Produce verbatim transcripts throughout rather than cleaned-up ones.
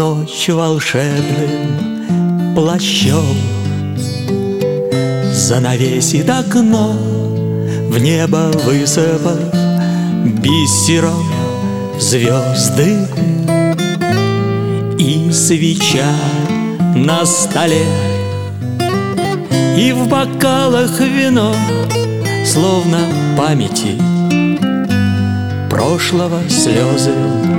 ночь волшебным плащом занавесит окно, в небо высыпав бисером звезды. И свеча на столе, и в бокалах вино, словно памяти прошлого слезы.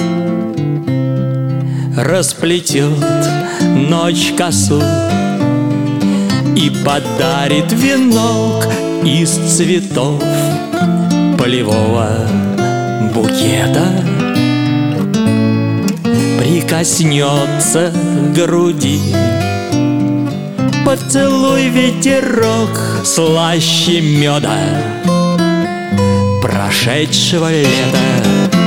Расплетет ночь косу и подарит венок из цветов полевого букета. Прикоснется к груди поцелуй, ветерок слаще меда прошедшего лета.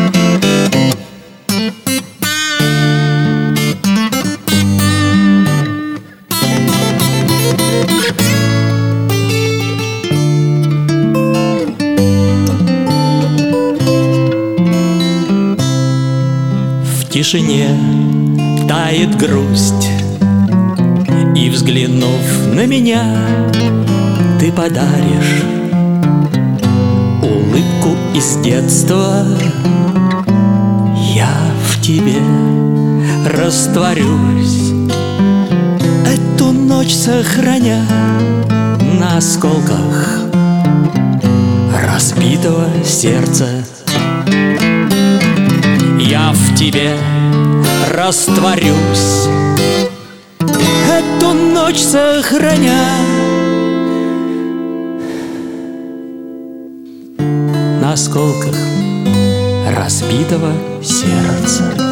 В тишине тает грусть, и, взглянув на меня, ты подаришь улыбку из детства. Я в тебе растворюсь, эту ночь сохраня на осколках разбитого сердца. Я в тебе растворюсь, эту ночь сохраня на осколках разбитого сердца.